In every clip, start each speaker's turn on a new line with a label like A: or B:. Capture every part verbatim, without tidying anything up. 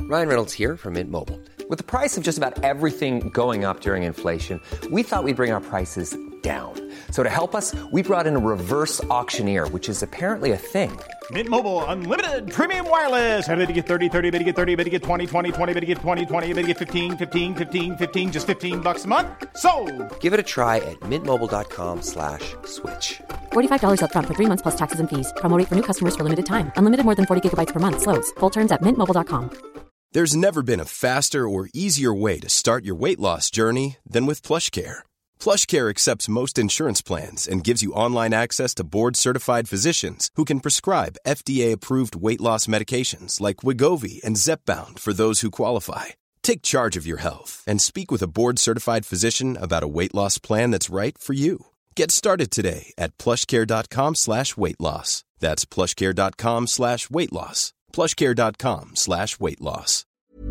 A: Ryan Reynolds here from Mint Mobile. With the price of just about everything going up during inflation, we thought we'd bring our prices down. So to help us, we brought in a reverse auctioneer, which is apparently a thing.
B: Mint Mobile Unlimited Premium Wireless. How to get thirty, thirty, how to get thirty, how to get twenty, twenty, twenty, how to get twenty, twenty, how to get fifteen, fifteen, fifteen, fifteen, just fifteen bucks a month? Sold!
A: Give it a try at mintmobile.com slash switch.
C: forty-five dollars up front for three months plus taxes and fees. Promo rate for new customers for limited time. Unlimited more than forty gigabytes per month. Slows full terms at mint mobile dot com.
D: There's never been a faster or easier way to start your weight loss journey than with PlushCare. PlushCare accepts most insurance plans and gives you online access to board-certified physicians who can prescribe F D A-approved weight loss medications like Wegovy and Zepbound for those who qualify. Take charge of your health and speak with a board-certified physician about a weight loss plan that's right for you. Get started today at plushcare.com slash weight loss. That's plushcare.com slash weight loss. plushcare.com slash weight loss.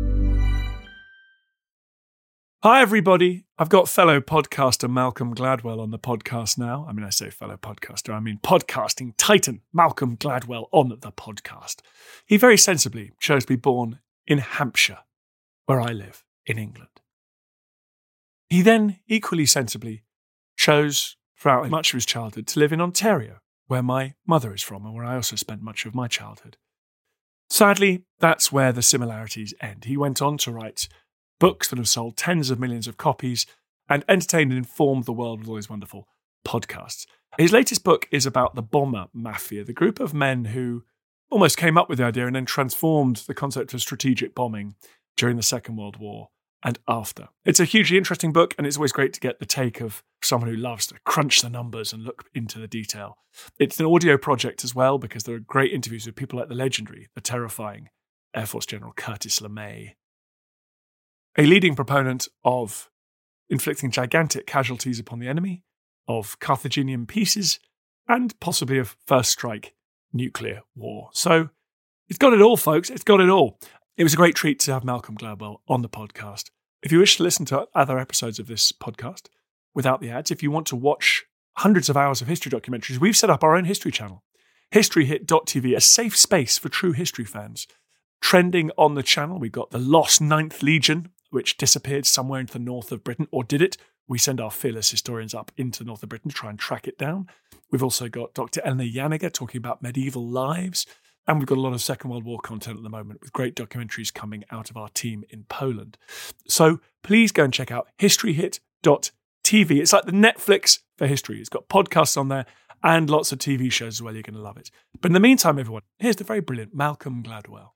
E: Hi, everybody. I've got fellow podcaster Malcolm Gladwell on the podcast now. I mean, I say fellow podcaster, I mean podcasting titan Malcolm Gladwell on the podcast. He very sensibly chose to be born in Hampshire, where I live, in England. He then equally sensibly chose, throughout much of his childhood, to live in Ontario, where my mother is from and where I also spent much of my childhood. Sadly, that's where the similarities end. He went on to write books that have sold tens of millions of copies and entertained and informed the world with all his wonderful podcasts. His latest book is about the bomber mafia, the group of men who almost came up with the idea and then transformed the concept of strategic bombing during the Second World War and after. It's a hugely interesting book, and it's always great to get the take of someone who loves to crunch the numbers and look into the detail. It's an audio project as well, because there are great interviews with people like the legendary, the terrifying Air Force General Curtis LeMay, a leading proponent of inflicting gigantic casualties upon the enemy, of Carthaginian peaces, and possibly of first strike nuclear war. So it's got it all, folks. It's got it all. It was a great treat to have Malcolm Gladwell on the podcast. If you wish to listen to other episodes of this podcast without the ads, if you want to watch hundreds of hours of history documentaries, we've set up our own history channel, history hit dot t v, a safe space for true history fans. Trending on the channel, we've got the lost Ninth Legion, which disappeared somewhere into the north of Britain, or did it? We send our fearless historians up into the north of Britain to try and track it down. We've also got Doctor Eleanor Janiger talking about medieval lives, and we've got a lot of Second World War content at the moment with great documentaries coming out of our team in Poland. So please go and check out history hit dot t v. It's like the Netflix for history. It's got podcasts on there and lots of T V shows as well. You're going to love it. But in the meantime, everyone, here's the very brilliant Malcolm Gladwell.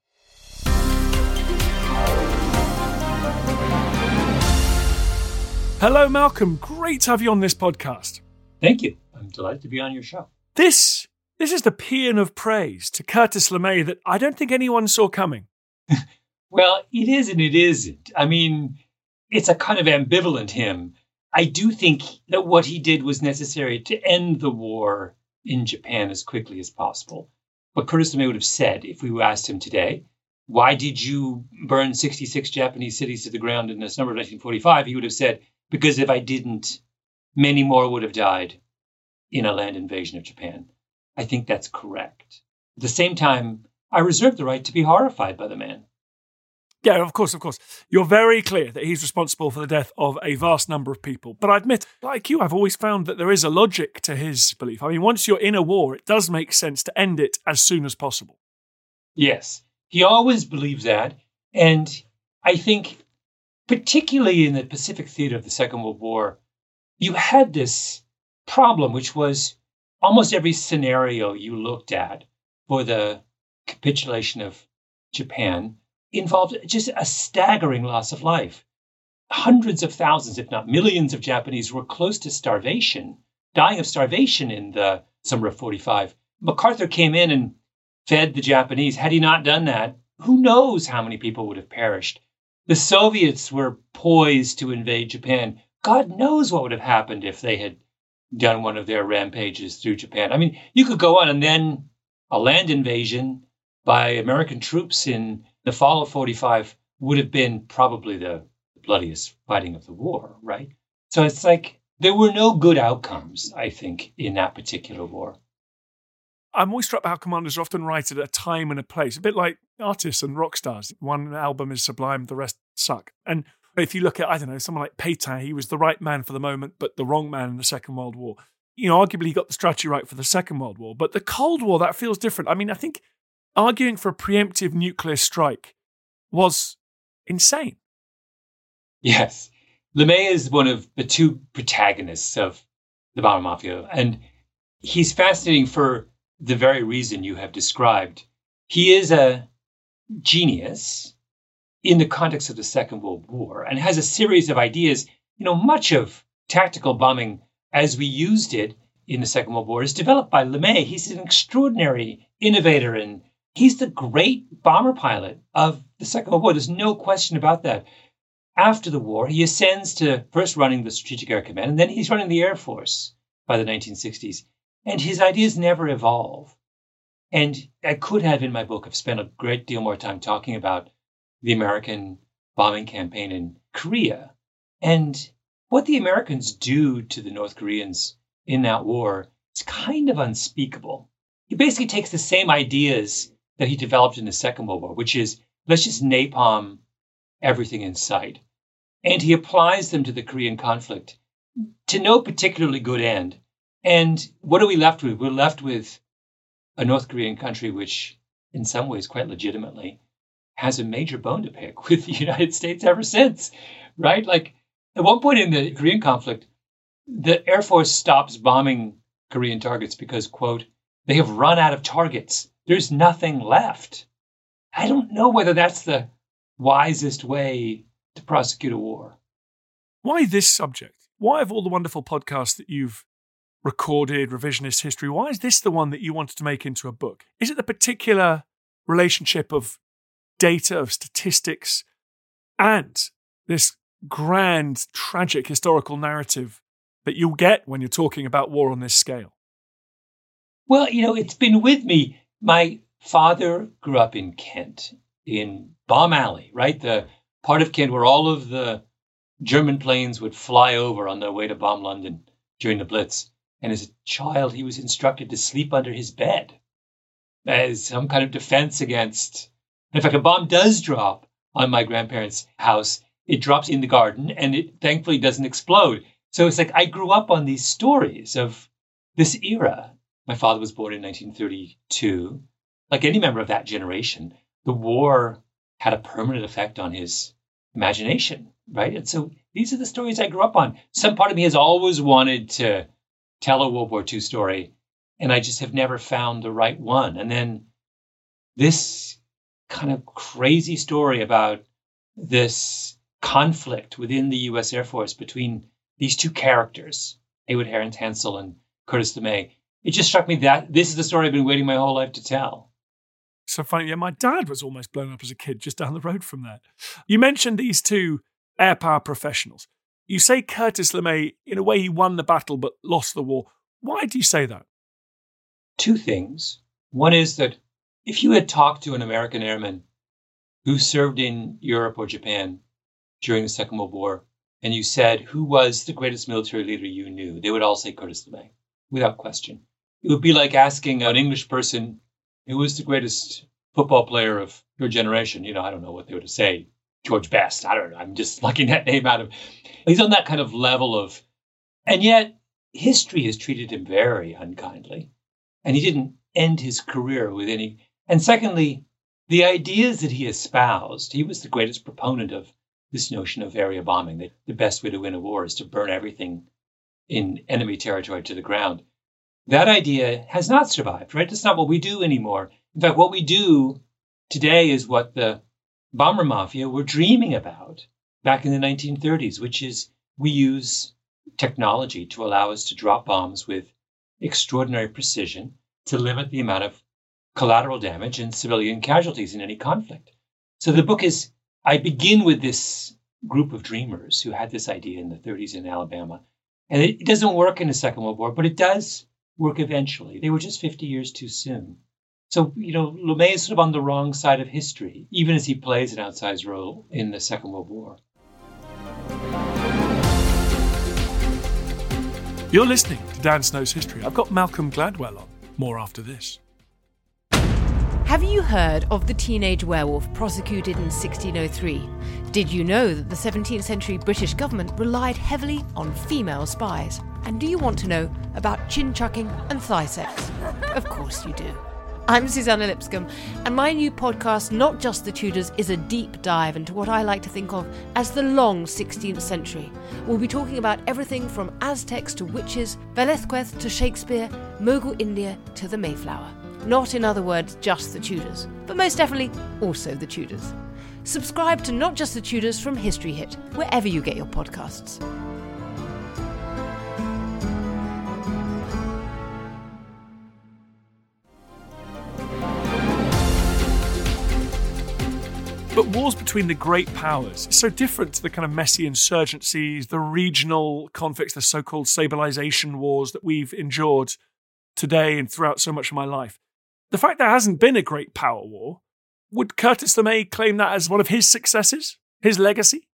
E: Hello, Malcolm. Great to have you on this podcast.
F: Thank you. I'm delighted to be on your show.
E: This this is the paean of praise to Curtis LeMay that I don't think anyone saw coming.
F: Well, it is and it isn't. I mean, it's a kind of ambivalent hymn. I do think that what he did was necessary to end the war in Japan as quickly as possible. What Curtis LeMay would have said if we asked him today, why did you burn sixty-six Japanese cities to the ground in the summer of nineteen forty-five? He would have said, because if I didn't, many more would have died in a land invasion of Japan. I think that's correct. At the same time, I reserve the right to be horrified by the man.
E: Yeah, of course, of course. You're very clear that he's responsible for the death of a vast number of people. But I admit, like you, I've always found that there is a logic to his belief. I mean, once you're in a war, it does make sense to end it as soon as possible.
F: Yes, he always believed that. And I think, particularly in the Pacific theater of the Second World War, you had this problem, which was almost every scenario you looked at for the capitulation of Japan involved just a staggering loss of life. Hundreds of thousands, if not millions of Japanese were close to starvation, dying of starvation in the summer of forty-five. MacArthur came in and fed the Japanese. Had he not done that, who knows how many people would have perished. The Soviets were poised to invade Japan. God knows what would have happened if they had done one of their rampages through Japan. I mean, you could go on, and then a land invasion by American troops in the fall of forty-five would have been probably the bloodiest fighting of the war, right? So it's like there were no good outcomes, I think, in that particular war.
E: I'm always struck by how commanders are often right at a time and a place, a bit like artists and rock stars. One album is sublime, the rest suck. And if you look at, I don't know, someone like Pétain, he was the right man for the moment, but the wrong man in the Second World War. You know, arguably he got the strategy right for the Second World War, but the Cold War, that feels different. I mean, I think arguing for a preemptive nuclear strike was insane.
F: Yes. LeMay is one of the two protagonists of the Bomber Mafia, and he's fascinating for the very reason you have described. He is a genius in the context of the Second World War and has a series of ideas. You know, much of tactical bombing as we used it in the Second World War is developed by LeMay. He's an extraordinary innovator, and he's the great bomber pilot of the Second World War. There's no question about that. After the war, he ascends to first running the Strategic Air Command, and then he's running the Air Force by the nineteen sixties. And his ideas never evolve. And I could have, in my book, have spent a great deal more time talking about the American bombing campaign in Korea and what the Americans do to the North Koreans in that war is kind of unspeakable. He basically takes the same ideas that he developed in the Second World War, which is, let's just napalm everything in sight. And he applies them to the Korean conflict to no particularly good end. And what are we left with? We're left with a North Korean country which, in some ways, quite legitimately, has a major bone to pick with the United States ever since, right? Like, at one point in the Korean conflict, the Air Force stops bombing Korean targets because, quote, they have run out of targets. There's nothing left. I don't know whether that's the wisest way to prosecute a war.
E: Why this subject? Why, of all the wonderful podcasts that you've recorded, revisionist history, why is this the one that you wanted to make into a book? Is it the particular relationship of data, of statistics, and this grand, tragic historical narrative that you'll get when you're talking about war on this scale?
F: Well, you know, it's been with me. My father grew up in Kent, in Bomb Alley, right? The part of Kent where all of the German planes would fly over on their way to bomb London during the Blitz. And as a child, he was instructed to sleep under his bed as some kind of defense against. In fact, a bomb does drop on my grandparents' house. It drops in the garden and it thankfully doesn't explode. So it's like I grew up on these stories of this era. My father was born in nineteen thirty-two. Like any member of that generation, the war had a permanent effect on his imagination, right? And so these are the stories I grew up on. Some part of me has always wanted to tell a World War Two story, and I just have never found the right one. And then this kind of crazy story about this conflict within the U S Air Force between these two characters, Haywood Hansel and Curtis LeMay, it just struck me that this is the story I've been waiting my whole life to tell.
E: So funny. Yeah, my dad was almost blown up as a kid just down the road from that. You mentioned these two air power professionals. You say Curtis LeMay, in a way, he won the battle but lost the war. Why do you say that?
F: Two things. One is that if you had talked to an American airman who served in Europe or Japan during the Second World War, and you said, who was the greatest military leader you knew? They would all say Curtis LeMay, without question. It would be like asking an English person, who was the greatest football player of your generation? You know, I don't know what they would say. George Best. I don't know. I'm just plucking that name out of. He's on that kind of level of, and yet history has treated him very unkindly. And he didn't end his career with any. And secondly, the ideas that he espoused, he was the greatest proponent of this notion of area bombing, that the best way to win a war is to burn everything in enemy territory to the ground. That idea has not survived, right? That's not what we do anymore. In fact, what we do today is what the Bomber Mafia were dreaming about back in the nineteen thirties, which is we use technology to allow us to drop bombs with extraordinary precision to limit the amount of collateral damage and civilian casualties in any conflict. So the book is, I begin with this group of dreamers who had this idea in the thirties in Alabama. And it doesn't work in the Second World War, but it does work eventually. They were just fifty years too soon. So, you know, LeMay is sort of on the wrong side of history, even as he plays an outsized role in the Second World War.
E: You're listening to Dan Snow's History. I've got Malcolm Gladwell on. More after this.
G: Have you heard of the teenage werewolf prosecuted in sixteen oh three? Did you know that the seventeenth century British government relied heavily on female spies? And do you want to know about chin-chucking and thigh sex? Of course you do. I'm Susanna Lipscomb, and my new podcast, Not Just the Tudors, is a deep dive into what I like to think of as the long sixteenth century. We'll be talking about everything from Aztecs to witches, Velázquez to Shakespeare, Mughal India to the Mayflower. Not, in other words, just the Tudors, but most definitely also the Tudors. Subscribe to Not Just the Tudors from History Hit, wherever you get your podcasts.
E: But wars between the great powers is so different to the kind of messy insurgencies, the regional conflicts, the so-called stabilization wars that we've endured today and throughout so much of my life. The fact there hasn't been a great power war, would Curtis LeMay claim that as one of his successes, his legacy?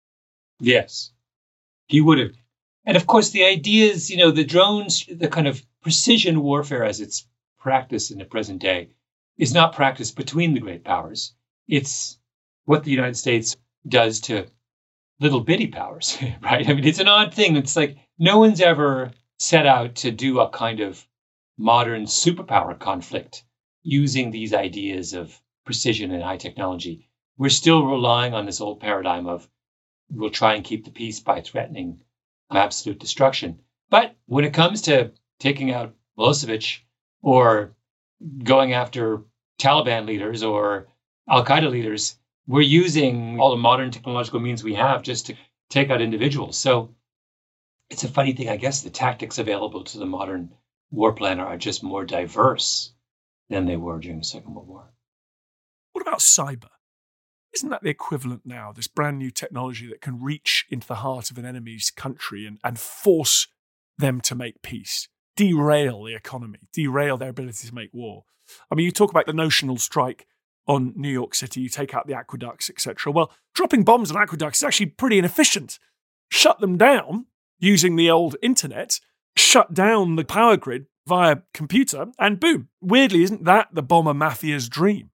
F: Yes, he would have. And of course, the ideas, you know, the drones, the kind of precision warfare as it's practiced in the present day is not practiced between the great powers. It's what the United States does to little bitty powers, right? I mean, it's an odd thing. It's like no one's ever set out to do a kind of modern superpower conflict using these ideas of precision and high technology. We're still relying on this old paradigm of we'll try and keep the peace by threatening absolute destruction. But when it comes to taking out Milosevic or going after Taliban leaders or Al-Qaeda leaders, we're using all the modern technological means we have just to take out individuals. So it's a funny thing. I guess the tactics available to the modern war planner are just more diverse than they were during the Second World War.
E: What about cyber? Isn't that the equivalent now, this brand new technology that can reach into the heart of an enemy's country and, and force them to make peace, derail the economy, derail their ability to make war? I mean, you talk about the notional strike on New York City, you take out the aqueducts, et cetera. Well, dropping bombs on aqueducts is actually pretty inefficient. Shut them down using the old internet, shut down the power grid via computer, and boom. Weirdly, isn't that the bomber mafia's dream?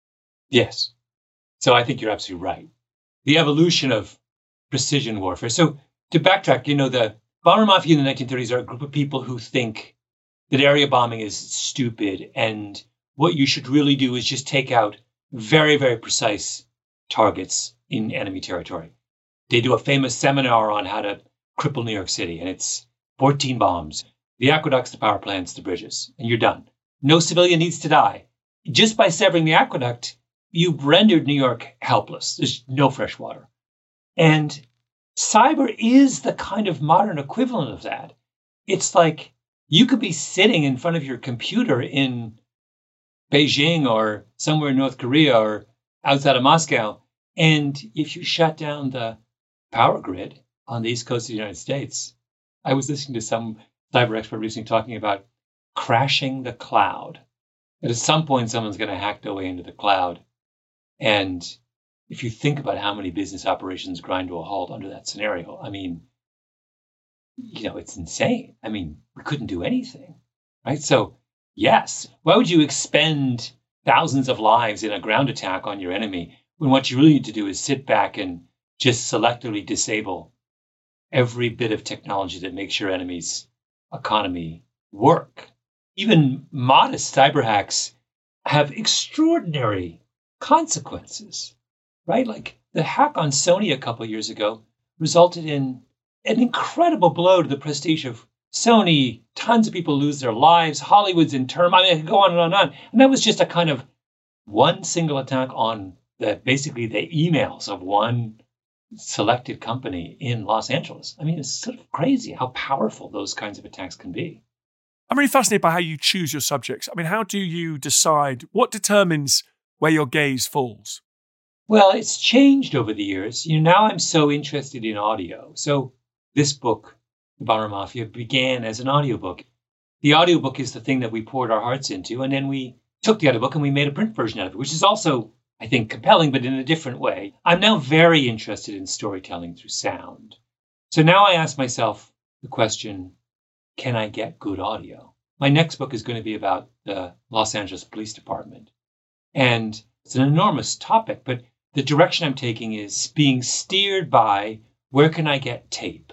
F: Yes. So I think you're absolutely right. The evolution of precision warfare. So to backtrack, you know, the bomber mafia in the nineteen thirties are a group of people who think that area bombing is stupid and what you should really do is just take out very, very precise targets in enemy territory. They do a famous seminar on how to cripple New York City, and it's fourteen bombs, the aqueducts, the power plants, the bridges, and you're done. No civilian needs to die. Just by severing the aqueduct, you've rendered New York helpless. There's no fresh water. And cyber is the kind of modern equivalent of that. It's like you could be sitting in front of your computer in Beijing or somewhere in North Korea or outside of Moscow, and if you shut down the power grid on the East Coast of the United States, I was listening to some cyber expert recently talking about crashing the cloud. That at some point, someone's going to hack their way into the cloud. And if you think about how many business operations grind to a halt under that scenario, I mean, you know, it's insane. I mean, we couldn't do anything, right? So, yes, why would you expend thousands of lives in a ground attack on your enemy when what you really need to do is sit back and just selectively disable every bit of technology that makes your enemy's economy work? Even modest cyber hacks have extraordinary consequences, right? Like the hack on Sony a couple of years ago resulted in an incredible blow to the prestige of Sony. Tons of people lose their lives. Hollywood's in turmoil. I mean, I could go on and on and on. And that was just a kind of one single attack on the basically the emails of one selected company in Los Angeles. I mean, it's sort of crazy how powerful those kinds of attacks can be.
E: I'm really fascinated by how you choose your subjects. I mean, how do you decide what determines where your gaze falls?
F: Well, it's changed over the years. You know, now I'm so interested in audio. So this book, The Bomber Mafia, began as an audiobook. The audiobook is the thing that we poured our hearts into, and then we took the audiobook and we made a print version out of it, which is also, I think, compelling, but in a different way. I'm now very interested in storytelling through sound. So now I ask myself the question, can I get good audio? My next book is going to be about the Los Angeles Police Department. And it's an enormous topic, but the direction I'm taking is being steered by where can I get tape?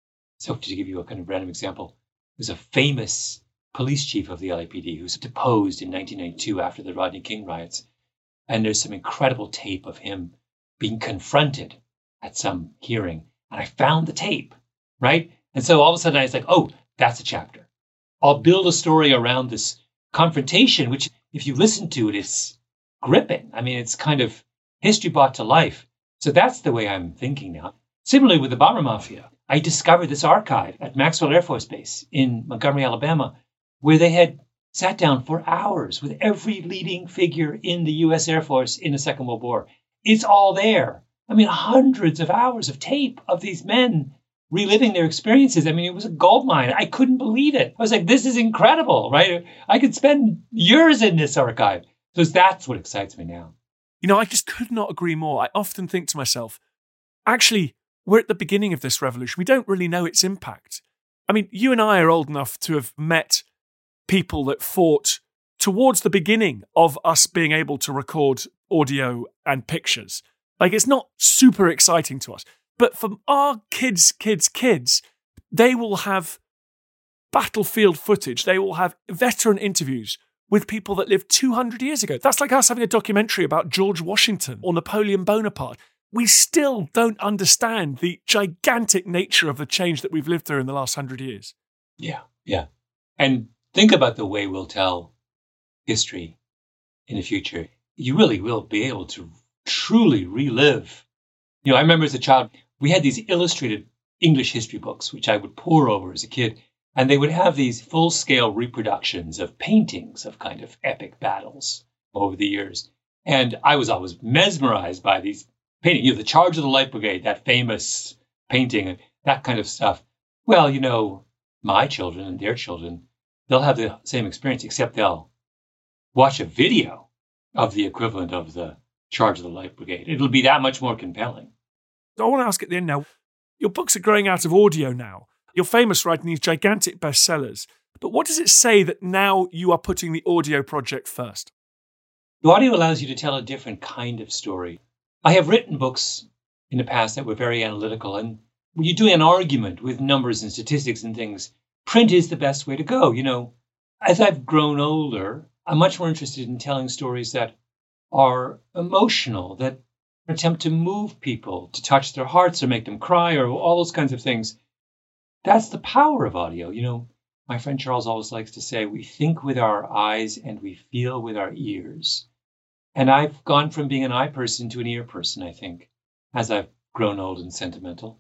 F: So to give you a kind of random example, there's a famous police chief of the L A P D who's deposed in nineteen ninety-two after the Rodney King riots. And there's some incredible tape of him being confronted at some hearing. And I found the tape, right? And so all of a sudden I was like, oh, that's a chapter. I'll build a story around this confrontation, which if you listen to it, it's gripping. I mean, it's kind of history brought to life. So that's the way I'm thinking now. Similarly with the Bomber Mafia, I discovered this archive at Maxwell Air Force Base in Montgomery, Alabama, where they had sat down for hours with every leading figure in the U S Air Force in the Second World War. It's all there. I mean, hundreds of hours of tape of these men reliving their experiences. I mean, it was a goldmine. I couldn't believe it. I was like, this is incredible, right? I could spend years in this archive. So that's what excites me now.
E: You know, I just could not agree more. I often think to myself, actually, we're at the beginning of this revolution. We don't really know its impact. I mean, you and I are old enough to have met people that fought towards the beginning of us being able to record audio and pictures. Like, it's not super exciting to us. But for our kids, kids, kids, they will have battlefield footage. They will have veteran interviews with people that lived two hundred years ago. That's like us having a documentary about George Washington or Napoleon Bonaparte. We still don't understand the gigantic nature of the change that we've lived through in the last hundred years.
F: Yeah, yeah. And think about the way we'll tell history in the future. You really will be able to truly relive. You know, I remember as a child, we had these illustrated English history books, which I would pore over as a kid. And they would have these full-scale reproductions of paintings of kind of epic battles over the years. And I was always mesmerized by these paintings. You know, the Charge of the Light Brigade, that famous painting, and that kind of stuff. Well, you know, my children and their children, they'll have the same experience, except they'll watch a video of the equivalent of the Charge of the Light Brigade. It'll be that much more compelling.
E: I want to ask at the end now, your books are growing out of audio now. You're famous writing these gigantic bestsellers. But what does it say that now you are putting the audio project first?
F: The audio allows you to tell a different kind of story. I have written books in the past that were very analytical. And when you're doing an argument with numbers and statistics and things, print is the best way to go. You know, as I've grown older, I'm much more interested in telling stories that are emotional, that attempt to move people, to touch their hearts or make them cry or all those kinds of things. That's the power of audio. You know, my friend Charles always likes to say, we think with our eyes and we feel with our ears. And I've gone from being an eye person to an ear person, I think, as I've grown old and sentimental.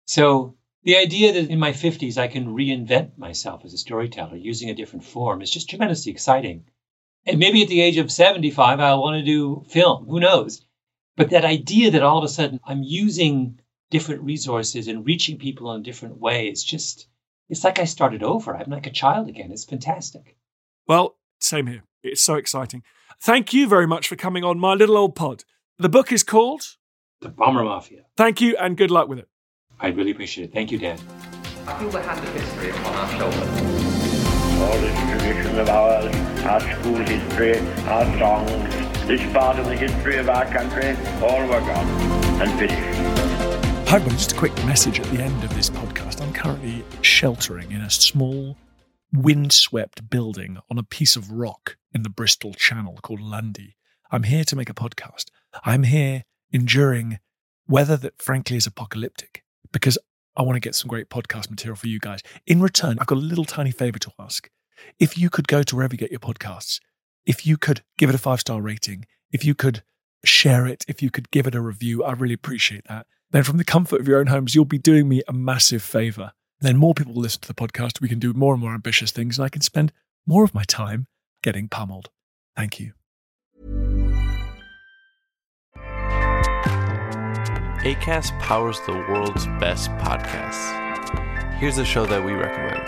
F: So the idea that in my fifties I can reinvent myself as a storyteller using a different form is just tremendously exciting. And maybe at the age of seventy-five, I'll want to do film. Who knows? But that idea that all of a sudden I'm using different resources and reaching people in a different way, it's just, it's like I started over. I'm like a child again. It's fantastic.
E: Well, same here. It's so exciting. Thank you very much for coming on My Little Old Pod. The book is called
F: The Bomber Mafia.
E: Thank you and good luck with it.
F: I really appreciate it. Thank you, Dan.
H: I feel the hand of history upon our shoulders.
I: All this tradition of ours, our school history, our songs, this part of the history of our country, all were gone and finished.
E: Hi, well, just a quick message at the end of this podcast. I'm currently sheltering in a small, windswept building on a piece of rock in the Bristol Channel called Lundy. I'm here to make a podcast. I'm here enduring weather that frankly is apocalyptic because I want to get some great podcast material for you guys. In return, I've got a little tiny favor to ask. If you could go to wherever you get your podcasts, if you could give it a five-star rating, if you could share it, if you could give it a review, I really appreciate that. Then from the comfort of your own homes, you'll be doing me a massive favor. Then more people will listen to the podcast. We can do more and more ambitious things, and I can spend more of my time getting pummeled. Thank you.
J: Acast powers the world's best podcasts. Here's a show that we recommend.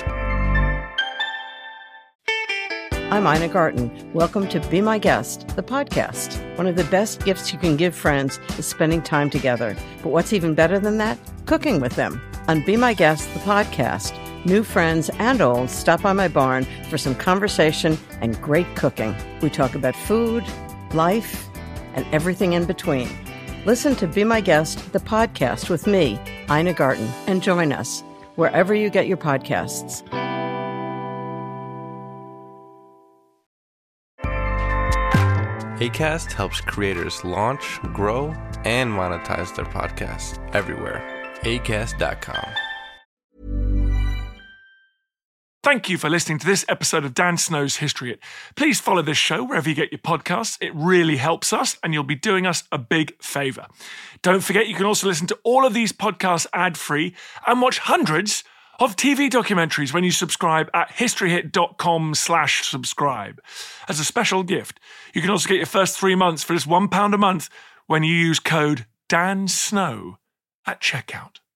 K: I'm Ina Garten. Welcome to Be My Guest, the podcast. One of the best gifts you can give friends is spending time together. But what's even better than that? Cooking with them. On Be My Guest, the podcast, new friends and old stop by my barn for some conversation and great cooking. We talk about food, life, and everything in between. Listen to Be My Guest, the podcast with me, Ina Garten, and join us wherever you get your podcasts.
J: Acast helps creators launch, grow, and monetize their podcasts everywhere. acast dot com.
E: Thank you for listening to this episode of Dan Snow's History Hit. Please follow this show wherever you get your podcasts. It really helps us, and you'll be doing us a big favour. Don't forget, you can also listen to all of these podcasts ad-free and watch hundreds of T V documentaries when you subscribe at historyhit.com slash subscribe. As a special gift, you can also get your first three months for just one pound a month when you use code DANSNOW at checkout.